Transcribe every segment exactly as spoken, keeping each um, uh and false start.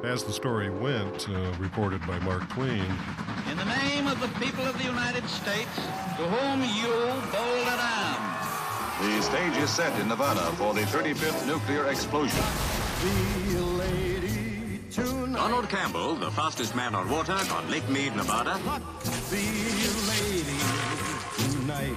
As the story went, uh, reported by Mark Twain, in the name of the people of the United States, to whom you bold and armed. The stage is set in Nevada for the thirty-fifth nuclear explosion. The lady tonight. Donald Campbell, the fastest man on water on Lake Mead, Nevada. The lady tonight.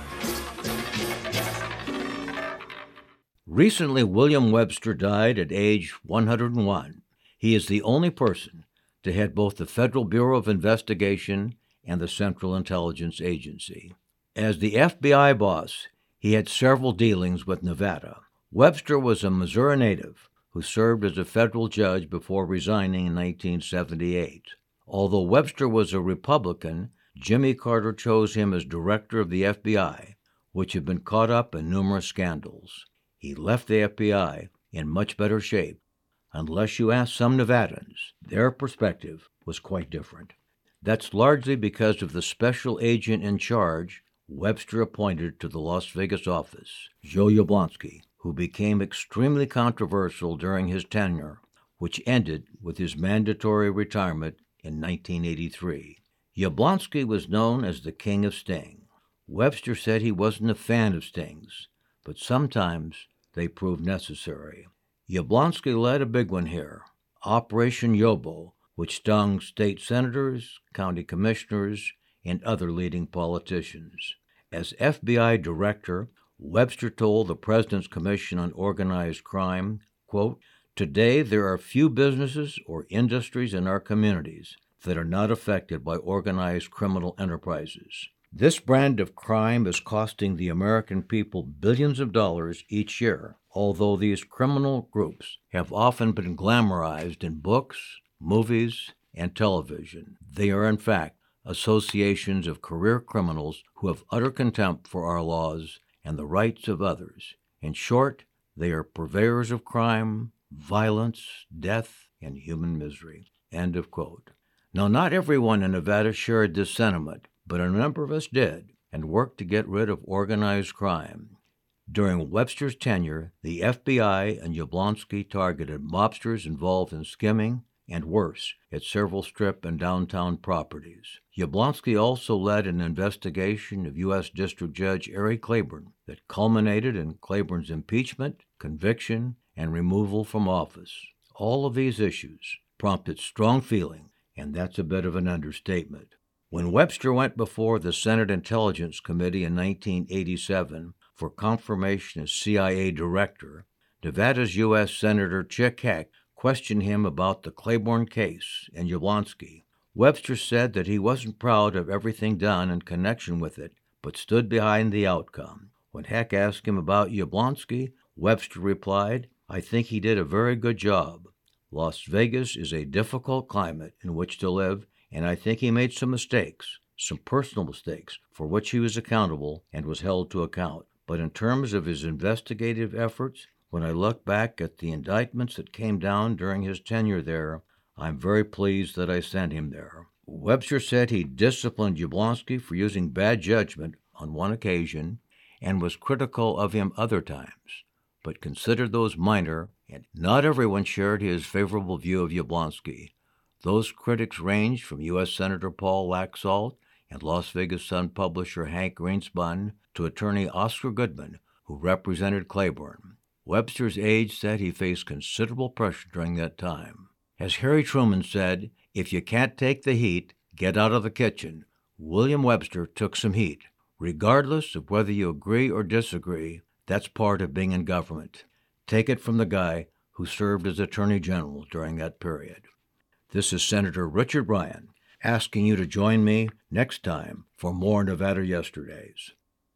Recently, William Webster died at age one hundred one. He is the only person to head both the Federal Bureau of Investigation and the Central Intelligence Agency. As the F B I boss, he had several dealings with Nevada. Webster was a Missouri native who served as a federal judge before resigning in nineteen seventy-eight. Although Webster was a Republican, Jimmy Carter chose him as director of the F B I, which had been caught up in numerous scandals. He left the F B I in much better shape. Unless you ask some Nevadans, their perspective was quite different. That's largely because of the special agent in charge Webster appointed to the Las Vegas office, Joe Yablonsky, who became extremely controversial during his tenure, which ended with his mandatory retirement in nineteen eighty-three. Yablonsky was known as the King of Sting. Webster said he wasn't a fan of stings, but sometimes they proved necessary. Yablonsky led a big one here, Operation Yobo, which stung state senators, county commissioners, and other leading politicians. As F B I director, Webster told the President's Commission on Organized Crime, quote, "Today there are few businesses or industries in our communities that are not affected by organized criminal enterprises. This brand of crime is costing the American people billions of dollars each year, although these criminal groups have often been glamorized in books, movies, and television. They are, in fact, associations of career criminals who have utter contempt for our laws and the rights of others. In short, they are purveyors of crime, violence, death, and human misery." End of quote. Now, not everyone in Nevada shared this sentiment, but a number of us did, and worked to get rid of organized crime. During Webster's tenure, the F B I and Yablonsky targeted mobsters involved in skimming, and worse, at several Strip and downtown properties. Yablonsky also led an investigation of U S District Judge Eric Claiborne that culminated in Claiborne's impeachment, conviction, and removal from office. All of these issues prompted strong feeling, and that's a bit of an understatement. When Webster went before the Senate Intelligence Committee in nineteen eighty-seven for confirmation as C I A director, Nevada's U S Senator Chick Heck questioned him about the Claiborne case and Yablonsky. Webster said that he wasn't proud of everything done in connection with it, but stood behind the outcome. When Heck asked him about Yablonsky, Webster replied, "I think he did a very good job. Las Vegas is a difficult climate in which to live, and I think he made some mistakes, some personal mistakes, for which he was accountable and was held to account. But in terms of his investigative efforts, when I look back at the indictments that came down during his tenure there, I'm very pleased that I sent him there." Webster said he disciplined Yablonsky for using bad judgment on one occasion and was critical of him other times, but considered those minor, and not everyone shared his favorable view of Yablonsky. Those critics ranged from U S Senator Paul Laxalt and Las Vegas Sun publisher Hank Greenspun to attorney Oscar Goodman, who represented Claiborne. Webster's age said he faced considerable pressure during that time. As Harry Truman said, "If you can't take the heat, get out of the kitchen." William Webster took some heat. Regardless of whether you agree or disagree, that's part of being in government. Take it from the guy who served as Attorney General during that period. This is Senator Richard Ryan, asking you to join me next time for more Nevada Yesterdays.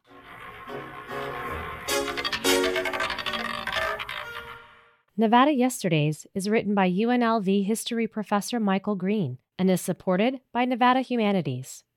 Nevada Yesterdays is written by U N L V history professor Michael Green and is supported by Nevada Humanities.